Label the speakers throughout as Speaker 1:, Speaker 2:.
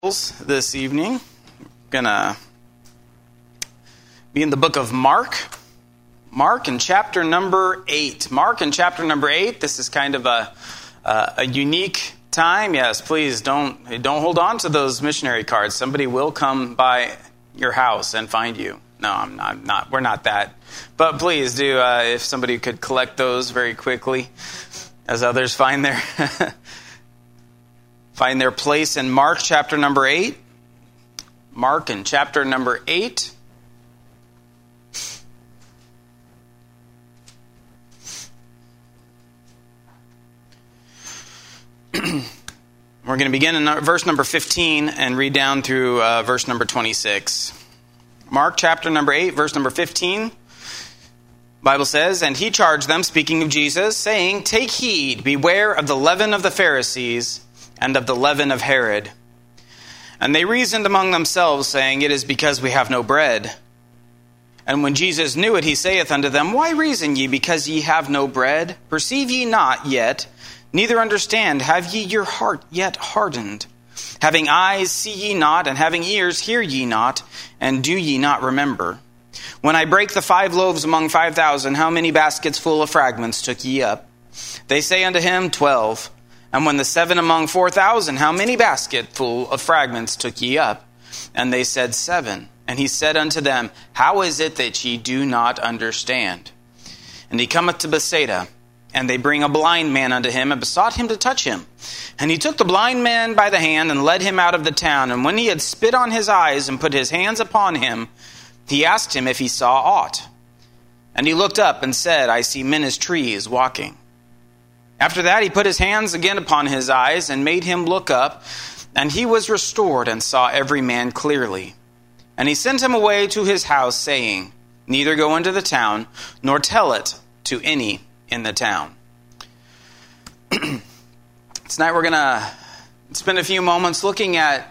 Speaker 1: This evening. Gonna be in the book of Mark. Mark in chapter number 8. Mark in chapter number 8. This is kind of a unique time. Yes, please don't hold on to those missionary cards. Somebody will come by your house and find you. No, I'm not. We're not that. But please do, if somebody could collect those very quickly, as others find their place in Mark chapter number 8. Mark in chapter number 8. We're going to begin in verse number 15 and read down through verse number 26. Mark chapter number 8, verse number 15. Bible says, "And he charged them," speaking of Jesus, saying, "Take heed, beware of the leaven of the Pharisees, and of the leaven of Herod." And they reasoned among themselves, saying, "It is because we have no bread." And when Jesus knew it, he saith unto them, "Why reason ye, because ye have no bread? Perceive ye not yet, neither understand? Have ye your heart yet hardened? Having eyes see ye not, and having ears hear ye not, and do ye not remember? When I brake the 5 loaves among 5,000, how many baskets full of fragments took ye up? They say unto him, 12. And when the 7 among 4,000, how many basketful of fragments took ye up? And they said, 7. And he said unto them, How is it that ye do not understand? And he cometh to Bethsaida, and they bring a blind man unto him, and besought him to touch him. And he took the blind man by the hand, and led him out of the town. And when he had spit on his eyes, and put his hands upon him, he asked him if he saw aught. And he looked up, and said, I see men as trees walking. After that, he put his hands again upon his eyes and made him look up, and he was restored and saw every man clearly. And he sent him away to his house, saying, Neither go into the town, nor tell it to any in the town. Tonight we're going to spend a few moments looking at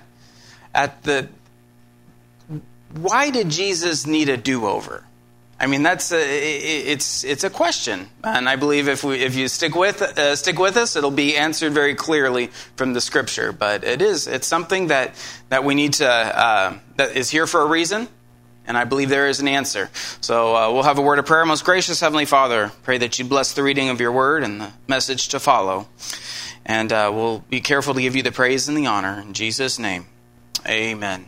Speaker 1: why did Jesus need a do-over? I mean, it's a question, and I believe if you stick with us, it'll be answered very clearly from the Scripture. But it's something that we need to that is here for a reason, and I believe there is an answer. So we'll have a word of prayer. Most gracious Heavenly Father, pray that you bless the reading of your word and the message to follow, and we'll be careful to give you the praise and the honor in Jesus' name, Amen.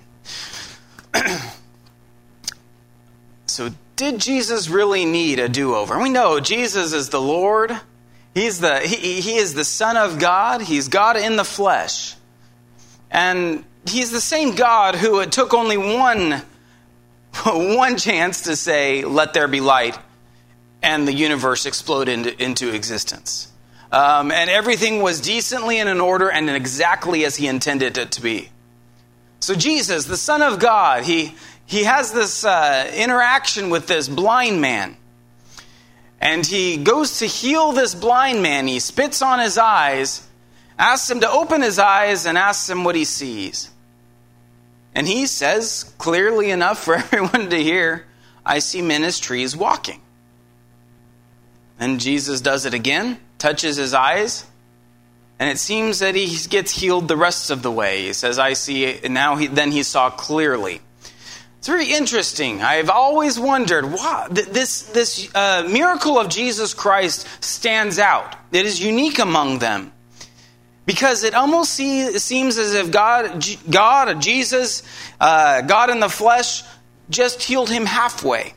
Speaker 1: So, did Jesus really need a do-over? We know Jesus is the Lord. He is the Son of God. He's God in the flesh. And he's the same God who it took only one chance to say, let there be light, and the universe exploded into existence. And everything was decently and in order and exactly as he intended it to be. So Jesus, the Son of God, He has this interaction with this blind man. And he goes to heal this blind man. He spits on his eyes, asks him to open his eyes, and asks him what he sees. And he says, clearly enough for everyone to hear, I see men as trees walking. And Jesus does it again, touches his eyes, and it seems that he gets healed the rest of the way. He says, I see, and then he saw clearly. It's very interesting. I've always wondered why this miracle of Jesus Christ stands out. It is unique among them. Because it almost seems as if God, Jesus, God in the flesh, just healed him halfway.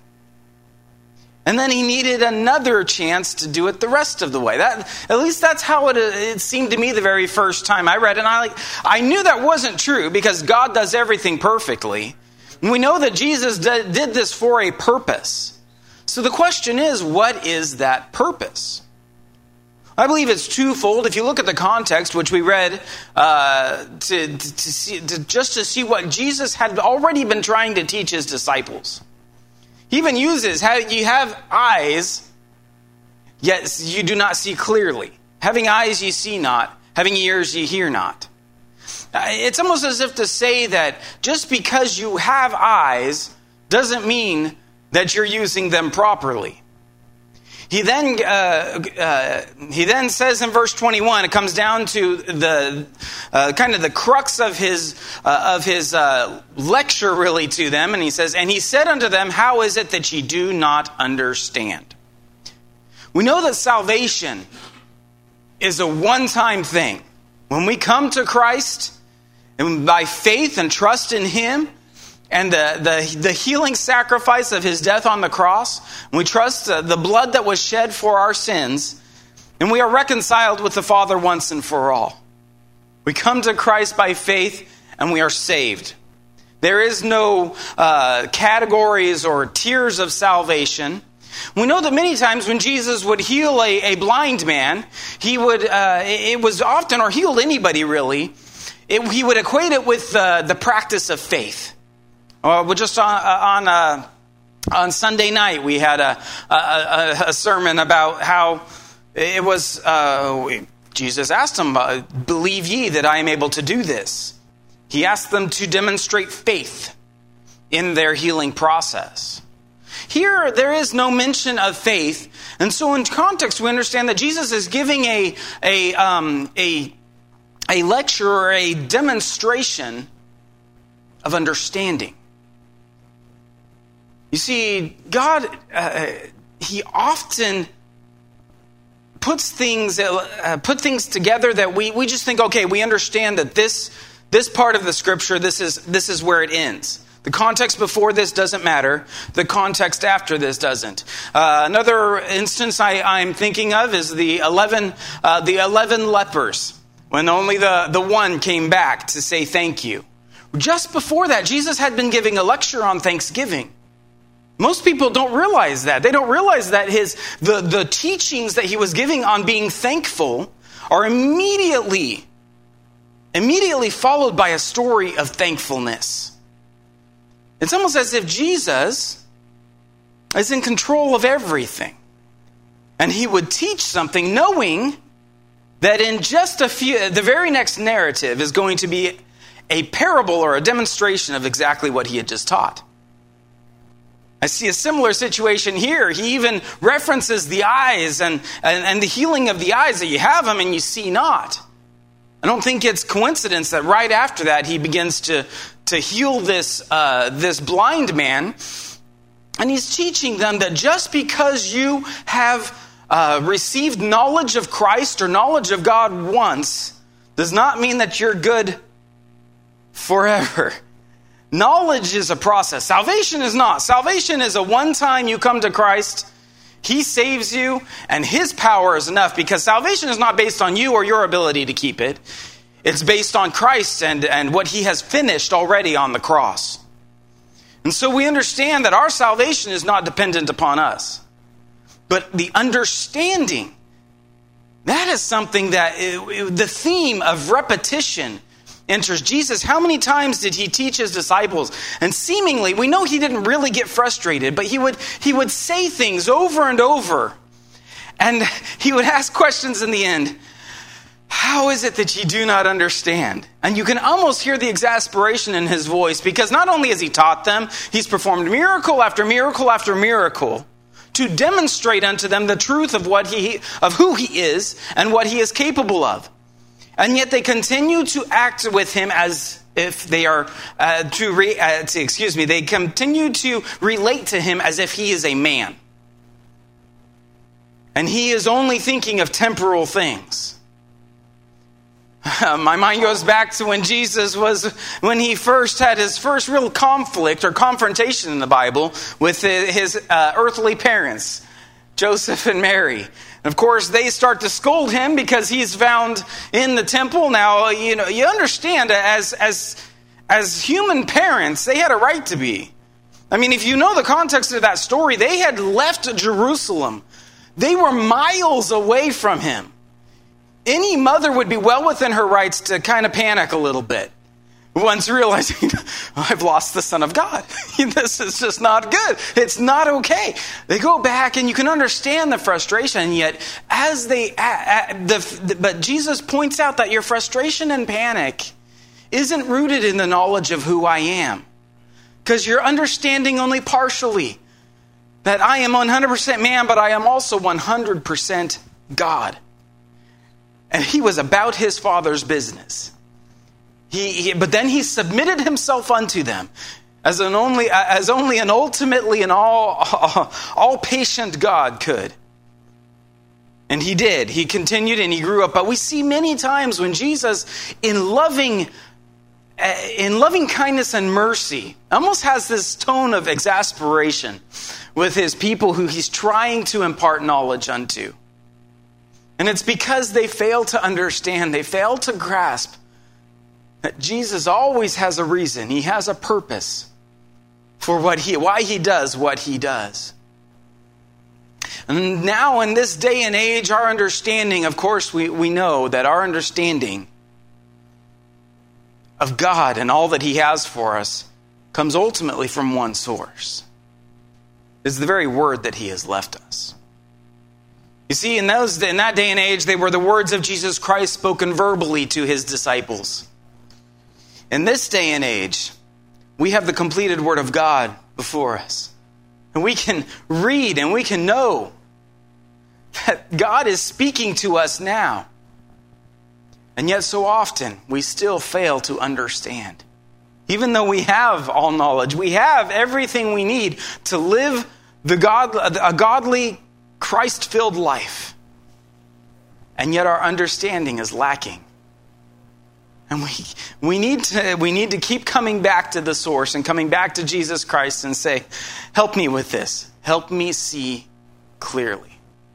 Speaker 1: And then he needed another chance to do it the rest of the way. At least that's how it seemed to me the very first time I read it. And I knew that wasn't true because God does everything perfectly. And we know that Jesus did this for a purpose. So the question is, what is that purpose? I believe it's twofold. If you look at the context, which we read, to see what Jesus had already been trying to teach his disciples. He even uses, you have eyes, yet you do not see clearly. Having eyes ye see not, having ears ye hear not. It's almost as if to say that just because you have eyes doesn't mean that you're using them properly. He then says in verse 21, it comes down to the kind of the crux of his lecture really to them, and he says, "And he said unto them, how is it that ye do not understand?" We know that salvation is a one-time thing. When we come to Christ, and by faith and trust in Him, and the healing sacrifice of His death on the cross, and we trust the blood that was shed for our sins, and we are reconciled with the Father once and for all. We come to Christ by faith, and we are saved. There is no categories or tiers of salvation. We know that many times when Jesus would heal a blind man, he would, it was often, or healed anybody really, he would equate it with the practice of faith. Just on Sunday night, we had a sermon about how it was, Jesus asked them, "Believe ye that I am able to do this?" He asked them to demonstrate faith in their healing process. Here, there is no mention of faith, and so in context, we understand that Jesus is giving a lecture or a demonstration of understanding. You see, God, He often puts things together that we just think, okay, we understand that this part of the Scripture, this is where it ends. The context before this doesn't matter. The context after this doesn't. Another instance I'm thinking of is the 11 lepers, when only the one came back to say thank you. Just before that, Jesus had been giving a lecture on Thanksgiving. Most people don't realize that. They don't realize that the teachings that He was giving on being thankful are immediately followed by a story of thankfulness. It's almost as if Jesus is in control of everything. And He would teach something knowing that in just the very next narrative is going to be a parable or a demonstration of exactly what He had just taught. I see a similar situation here. He even references the eyes and the healing of the eyes, that you have them and you see not. I don't think it's coincidence that right after that He begins to heal this blind man, and He's teaching them that just because you have received knowledge of Christ or knowledge of God once does not mean that you're good forever. Knowledge is a process. Salvation is not. Salvation is a one-time you come to Christ, He saves you, and His power is enough, because salvation is not based on you or your ability to keep it. It's based on Christ and what He has finished already on the cross. And so we understand that our salvation is not dependent upon us. But the understanding, that is something that the theme of repetition enters. Jesus, how many times did He teach His disciples? And seemingly, we know He didn't really get frustrated, but He would say things over and over. And He would ask questions in the end. How is it that ye do not understand? And you can almost hear the exasperation in His voice, because not only has He taught them, He's performed miracle after miracle after miracle to demonstrate unto them the truth of who He is and what He is capable of. And yet they continue to act with Him as if they are they continue to relate to Him as if He is a man. And He is only thinking of temporal things. My mind goes back to when He first had His first real conflict or confrontation in the Bible with His earthly parents, Joseph and Mary. Of course, they start to scold Him because He's found in the temple. Now, you understand, as human parents, they had a right to be. I mean, if you know the context of that story, they had left Jerusalem. They were miles away from Him. Any mother would be well within her rights to kind of panic a little bit once realizing, I've lost the Son of God. This is just not good. It's not okay. They go back, and you can understand the frustration. And yet, but Jesus points out that your frustration and panic isn't rooted in the knowledge of who I am, because you're understanding only partially. that I am 100% man, but I am also 100% God. And he was about his Father's business. But then he submitted himself unto them as only an ultimately and all patient God could. And he did. He continued and he grew up. But we see many times when Jesus, in loving kindness and mercy, almost has this tone of exasperation with his people who he's trying to impart knowledge unto. And it's because they fail to understand, they fail to grasp that Jesus always has a reason. He has a purpose for why he does what he does. And now in this day and age, our understanding, of course, we know that our understanding of God and all that he has for us comes ultimately from one source. It's the very word that he has left us. You see, in that day and age, they were the words of Jesus Christ spoken verbally to his disciples. In this day and age, we have the completed word of God before us. And we can read and we can know that God is speaking to us now. And yet so often we still fail to understand. Even though we have all knowledge, we have everything we need to live a godly, Christ-filled life. And yet our understanding is lacking. And we need to keep coming back to the source and coming back to Jesus Christ and say, help me with this. Help me see clearly.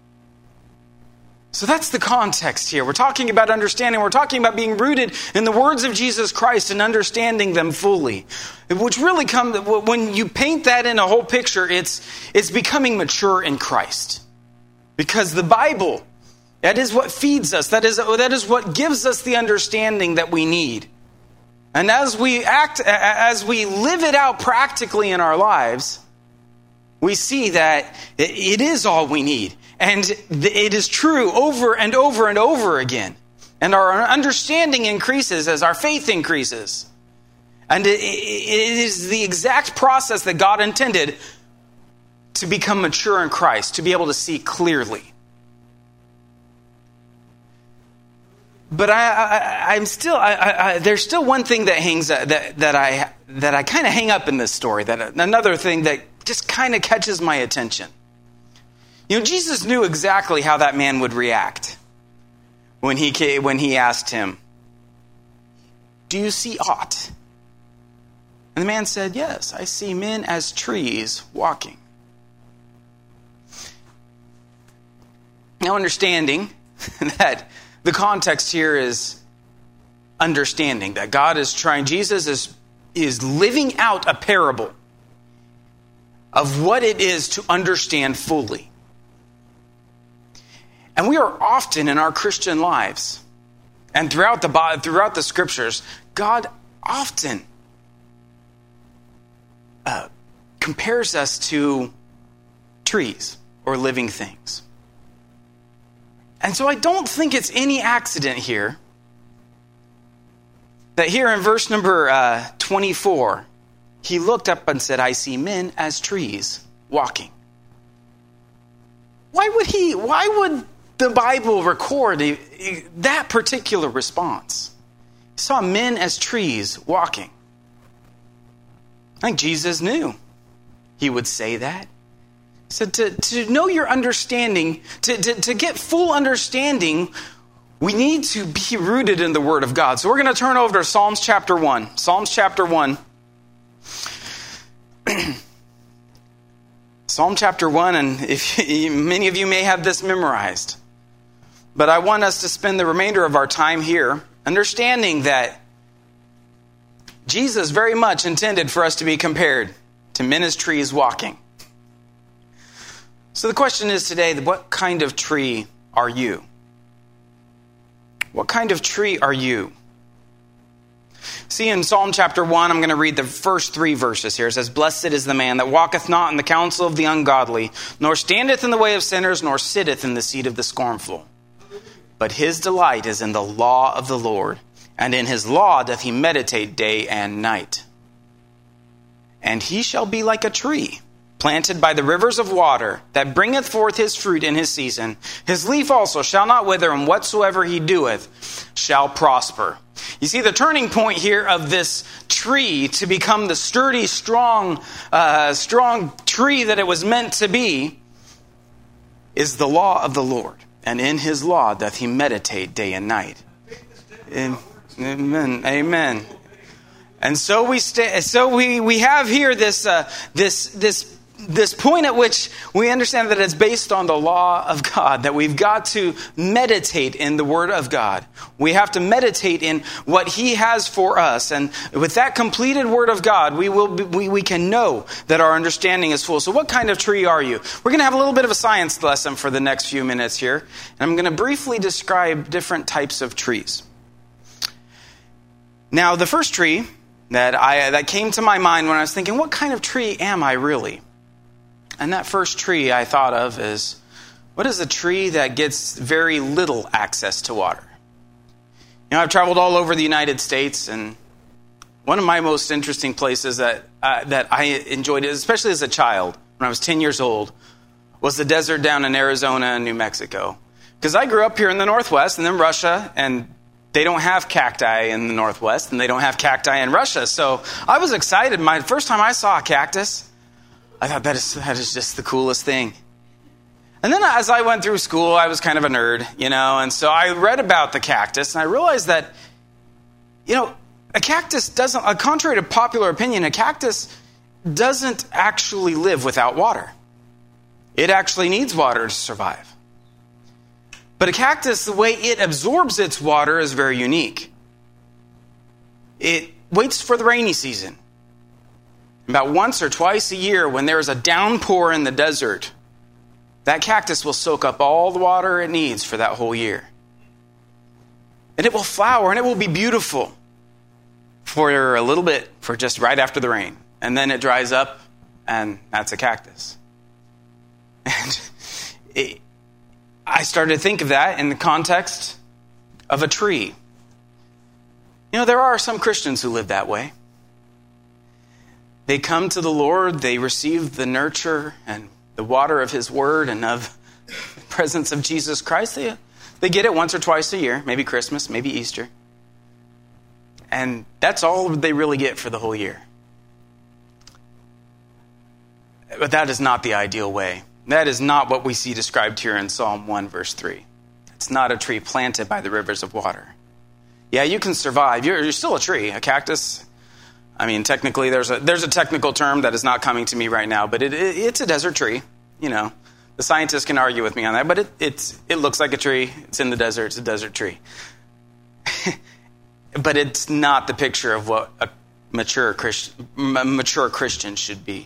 Speaker 1: So that's the context here. We're talking about understanding. We're talking about being rooted in the words of Jesus Christ and understanding them fully. Which really comes, when you paint that in a whole picture, it's becoming mature in Christ. Because the Bible, that is what feeds us. That is what gives us the understanding that we need. And as we live it out practically in our lives, we see that it is all we need. And it is true over and over and over again. And our understanding increases as our faith increases. And it is the exact process that God intended to become mature in Christ, to be able to see clearly. But there's still one thing that hangs that I kind of hang up in this story. Another thing that just kind of catches my attention. You know, Jesus knew exactly how that man would react when he asked him, "Do you see aught?" And the man said, "Yes, I see men as trees walking." Now, understanding that the context here is understanding that Jesus is living out a parable of what it is to understand fully. And we are often in our Christian lives and throughout the scriptures, God often compares us to trees or living things. And so I don't think it's any accident here that here in verse number 24, he looked up and said, "I see men as trees walking." Why would the Bible record that particular response? He saw men as trees walking. I think Jesus knew he would say that. So to know your understanding, to get full understanding, we need to be rooted in the Word of God. So we're going to turn over to Psalms chapter 1. Psalms chapter 1. Psalm chapter 1, and many of you may have this memorized. But I want us to spend the remainder of our time here understanding that Jesus very much intended for us to be compared to men as trees walking. So the question is today, what kind of tree are you? What kind of tree are you? See, in Psalm chapter 1, I'm going to read the first 3 verses here. It says, "Blessed is the man that walketh not in the counsel of the ungodly, nor standeth in the way of sinners, nor sitteth in the seat of the scornful. But his delight is in the law of the Lord, and in his law doth he meditate day and night. And he shall be like a tree planted by the rivers of water, that bringeth forth his fruit in his season. His leaf also shall not wither, and whatsoever he doeth shall prosper. You see, the turning point here of this tree to become the sturdy, strong tree that it was meant to be is the law of the Lord. And in his law doth he meditate day and night. Amen. Amen. And so we have here this point at which we understand that it's based on the law of God, that we've got to meditate in the Word of God. We have to meditate in what He has for us. And with that completed Word of God, we can know that our understanding is full. So what kind of tree are you? We're going to have a little bit of a science lesson for the next few minutes here. And I'm going to briefly describe different types of trees. Now, the first tree that came to my mind when I was thinking, what kind of tree am I really? And that first tree I thought of is, what is a tree that gets very little access to water? You know, I've traveled all over the United States, and one of my most interesting places that I enjoyed, especially as a child, when I was 10 years old, was the desert down in Arizona and New Mexico. Because I grew up here in the Northwest, and then Russia, and they don't have cacti in the Northwest, and they don't have cacti in Russia. So I was excited. My first time I saw a cactus, I thought that is just the coolest thing. And then as I went through school, I was kind of a nerd, and so I read about the cactus, and I realized that, a cactus doesn't, contrary to popular opinion, a cactus doesn't actually live without water. It actually needs water to survive. But a cactus, the way it absorbs its water is very unique. It waits for the rainy season. About once or twice a year, when there is a downpour in the desert, that cactus will soak up all the water it needs for that whole year. And it will flower, and it will be beautiful for a little bit, for just right after the rain. And then it dries up, and that's a cactus. And I started to think of that in the context of a tree. There are some Christians who live that way. They come to the Lord, they receive the nurture and the water of His Word and of the presence of Jesus Christ. They get it once or twice a year, maybe Christmas, maybe Easter. And that's all they really get for the whole year. But that is not the ideal way. That is not what we see described here in Psalm 1, verse 3. It's not a tree planted by the rivers of water. Yeah, you can survive. You're still a tree, a cactus. I mean, technically, there's a technical term that is not coming to me right now, but it's a desert tree. The scientists can argue with me on that, but it looks like a tree. It's in the desert. It's a desert tree. But it's not the picture of what a mature Christian should be.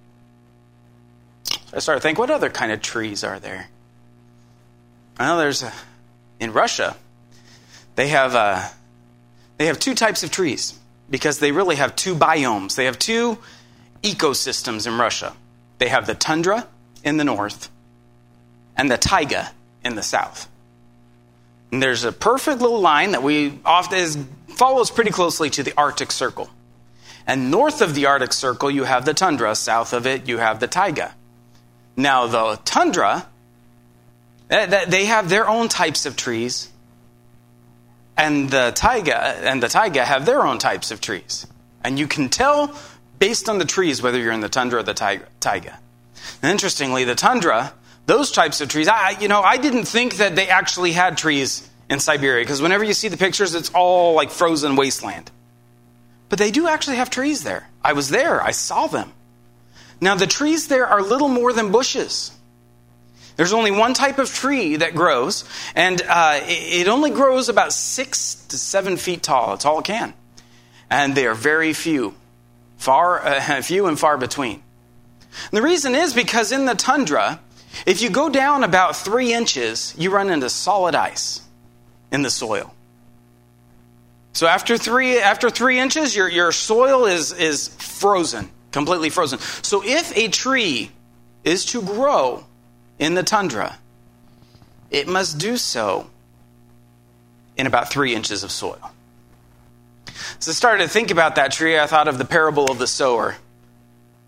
Speaker 1: So I started thinking, what other kind of trees are there? Well, in Russia, they have two types of trees. Because they really have two biomes. They have two ecosystems in Russia. They have the tundra in the north and the taiga in the south. And there's a perfect little line that follows pretty closely to the Arctic Circle. And north of the Arctic Circle, you have the tundra. South of it, you have the taiga. Now, the tundra, they have their own types of trees. And the taiga have their own types of trees. And you can tell based on the trees whether you're in the tundra or the taiga. And interestingly, the tundra, those types of trees, I didn't think that they actually had trees in Siberia, because whenever you see the pictures, it's all like frozen wasteland. But they do actually have trees there. I was there. I saw them. Now, the trees there are little more than bushes. There's only one type of tree that grows, and it only grows about 6 to 7 feet tall. That's all it can. And they are very few and far between. And the reason is because in the tundra, if you go down about 3 inches, you run into solid ice in the soil. So after 3 inches, your soil is frozen, completely frozen. So if a tree is to grow in the tundra, it must do so in about 3 inches of soil. So I started to think about that tree. I thought of the parable of the sower.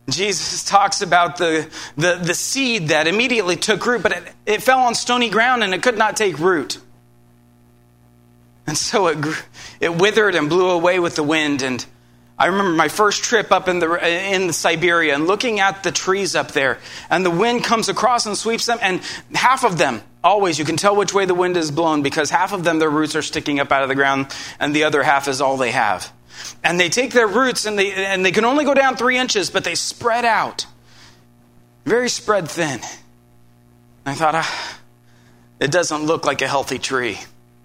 Speaker 1: Jesus talks about the seed that immediately took root, but it fell on stony ground and it could not take root. And so it withered and blew away with the wind. And I remember my first trip up in Siberia and looking at the trees up there, and the wind comes across and sweeps them, and half of them, always, you can tell which way the wind is blown, because half of them, their roots are sticking up out of the ground, and the other half is all they have. And they take their roots, and they can only go down 3 inches, but they spread out, very spread thin. And I thought, it doesn't look like a healthy tree.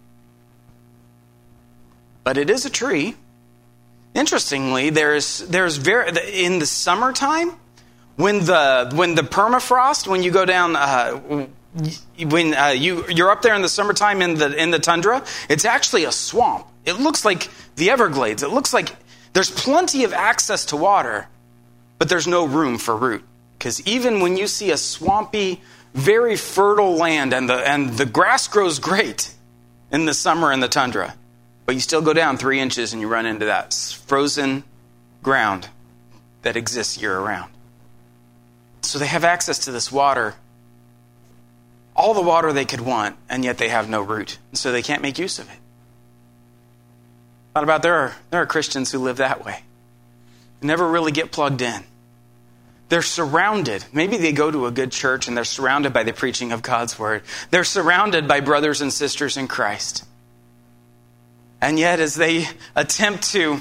Speaker 1: But it is a tree. Interestingly, there's in the summertime, when the permafrost, when you go down, when you're up there in the summertime in the tundra, it's actually a swamp. It looks like the Everglades. It looks like there's plenty of access to water, but there's no room for root. Because even when you see a swampy, very fertile land, and the grass grows great in the summer in the tundra, but you still go down 3 inches and you run into that frozen ground that exists year-round. So they have access to this water, all the water they could want, and yet they have no root. And so they can't make use of it. Thought about there are Christians who live that way. They never really get plugged in. They're surrounded. Maybe they go to a good church and they're surrounded by the preaching of God's word. They're surrounded by brothers and sisters in Christ. And yet as they attempt to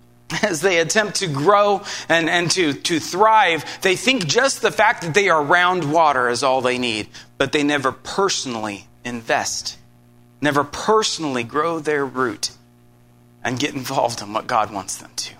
Speaker 1: grow and to thrive, they think just the fact that they are around water is all they need. But they never personally invest, never personally grow their root and get involved in what God wants them to.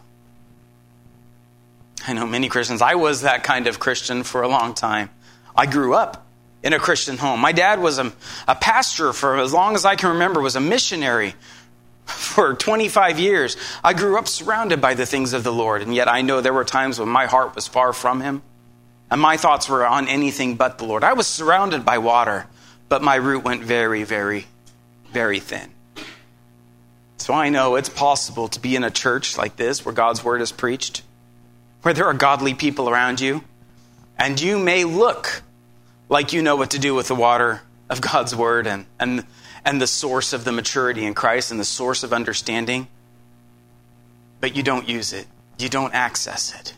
Speaker 1: I know many Christians. I was that kind of Christian for a long time. I grew up in a Christian home. My dad was a pastor for as long as I can remember, was a missionary for 25 years. I grew up surrounded by the things of the Lord, and yet I know there were times when my heart was far from him, and my thoughts were on anything but the Lord. I was surrounded by water, but my root went very, very, very thin. So I know it's possible to be in a church like this, where God's word is preached, where there are godly people around you, and you may look like you know what to do with the water of God's word and the source of the maturity in Christ and the source of understanding, but you don't use it. You don't access it.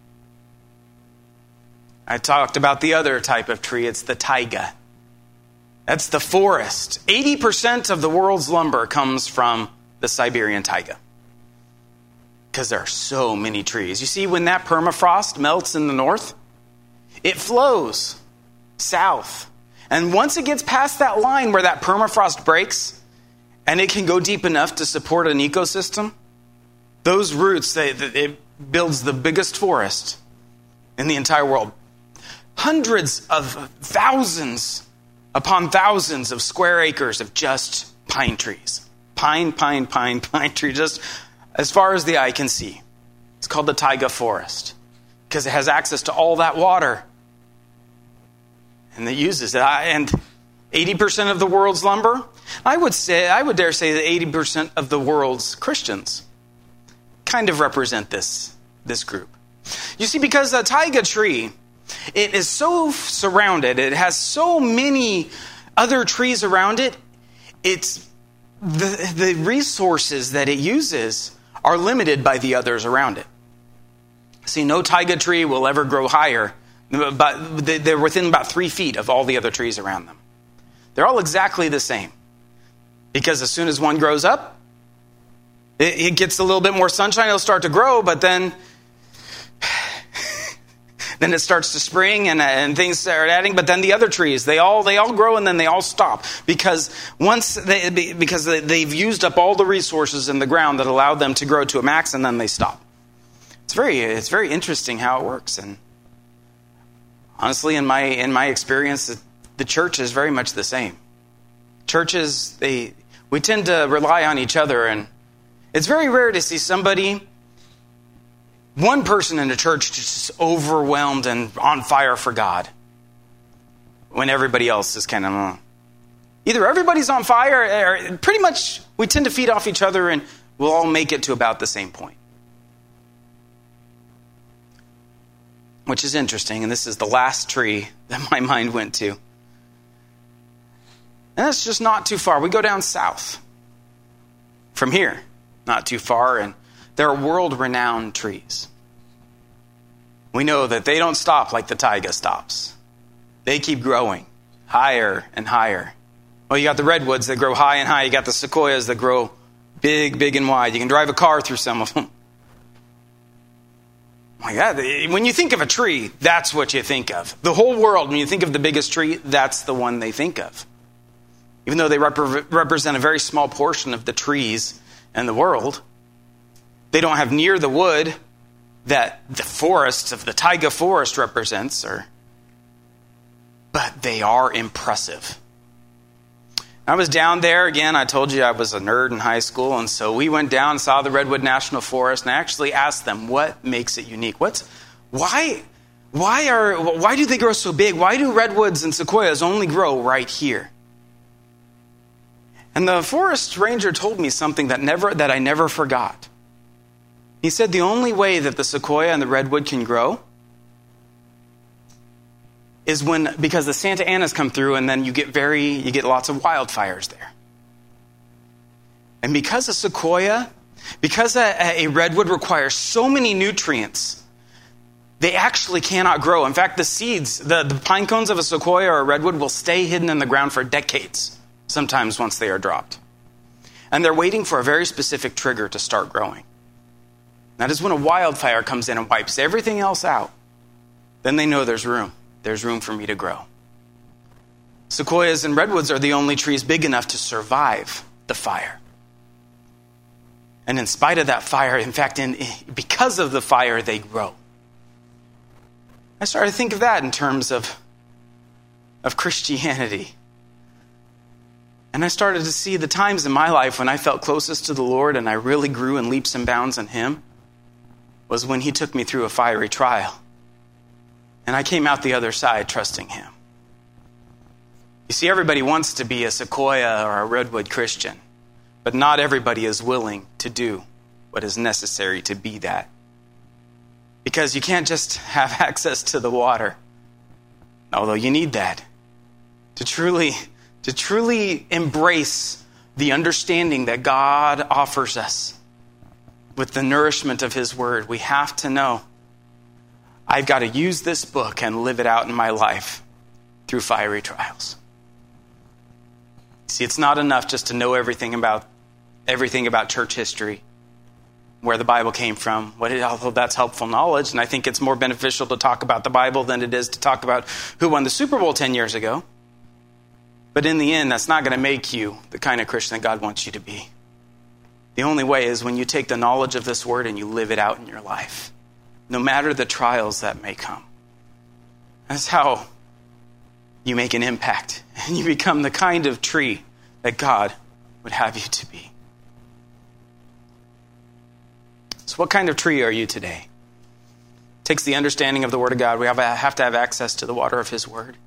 Speaker 1: I talked about the other type of tree. It's the taiga. That's the forest. 80% of the world's lumber comes from the Siberian taiga, because there are so many trees. You see, when that permafrost melts in the north, it flows south. And once it gets past that line where that permafrost breaks, and it can go deep enough to support an ecosystem, those roots, it builds the biggest forest in the entire world. Hundreds of thousands upon thousands of square acres of just pine trees. Pine tree, just as far as the eye can see. It's called the taiga forest because it has access to all that water. And it uses it. And 80% of the world's lumber, I would dare say that 80% of the world's Christians kind of represent this group. You see, because a taiga tree, it is so surrounded, it has so many other trees around it, it's the resources that it uses are limited by the others around it. See, no taiga tree will ever grow higher, but they're within about 3 feet of all the other trees around them. They're all exactly the same. Because as soon as one grows up, it gets a little bit more sunshine, it'll start to grow, but then it starts to spring and things start adding. But then the other trees, they all grow and then they all stop because they've used up all the resources in the ground that allowed them to grow to a max, and then they stop. It's very interesting how it works. And honestly, in my experience, the church is very much the same. Churches, we tend to rely on each other, and it's very rare to see one person in the church just overwhelmed and on fire for God, when everybody else is kind of either everybody's on fire, or pretty much we tend to feed off each other, and we'll all make it to about the same point. which is interesting, and this is the last tree that my mind went to. And that's just not too far. We go down south from here, not too far, and there are world-renowned trees. We know that they don't stop like the taiga stops. They keep growing higher and higher. Well, you got the redwoods that grow high and high. You got the sequoias that grow big, big and wide. You can drive a car through some of them. My God, when you think of a tree, that's what you think of. The whole world, when you think of the biggest tree, that's the one they think of. Even though they represent a very small portion of the trees in the world, they don't have near the wood that the forests of the taiga forest represents, but they are impressive. I was down there, again, I told you I was a nerd in high school, and so we went down and saw the Redwood National Forest, and I actually asked them, what makes it unique? Why do they grow so big? Why do redwoods and sequoias only grow right here? And the forest ranger told me something that I never forgot. He said the only way that the sequoia and the redwood can grow is because the Santa Anas come through, and then you get lots of wildfires there. And because a redwood requires so many nutrients, they actually cannot grow. In fact, the seeds, the pine cones of a sequoia or a redwood will stay hidden in the ground for decades, sometimes once they are dropped. And they're waiting for a very specific trigger to start growing. That is when a wildfire comes in and wipes everything else out. Then they know there's room. There's room for me to grow. Sequoias and redwoods are the only trees big enough to survive the fire. And in spite of that fire, in fact, because of the fire, they grow. I started to think of that in terms of Christianity. And I started to see the times in my life when I felt closest to the Lord and I really grew in leaps and bounds in Him was when He took me through a fiery trial. And I came out the other side trusting Him. You see, everybody wants to be a sequoia or a redwood Christian, but not everybody is willing to do what is necessary to be that. Because you can't just have access to the water, although you need that, to truly embrace the understanding that God offers us with the nourishment of His Word. We have to know, I've got to use this book and live it out in my life through fiery trials. See, it's not enough just to know everything about church history, where the Bible came from, although that's helpful knowledge, and I think it's more beneficial to talk about the Bible than it is to talk about who won the Super Bowl 10 years ago. But in the end, that's not going to make you the kind of Christian that God wants you to be. The only way is when you take the knowledge of this Word and you live it out in your life, no matter the trials that may come. That's how you make an impact, and you become the kind of tree that God would have you to be. So what kind of tree are you today? It takes the understanding of the Word of God. We have to have access to the water of His Word.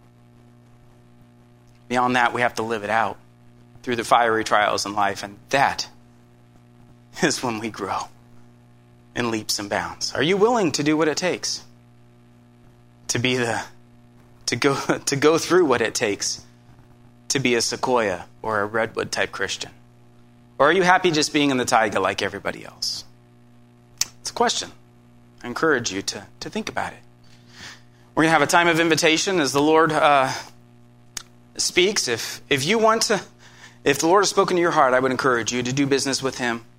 Speaker 1: Beyond that, we have to live it out through the fiery trials in life, and that is when we grow in leaps and bounds. Are you willing to do what it takes to go through what it takes to be a sequoia or a redwood type Christian? Or are you happy just being in the taiga like everybody else? It's a question. I encourage you to think about it. We're going to have a time of invitation as the Lord speaks. If the Lord has spoken to your heart, I would encourage you to do business with Him.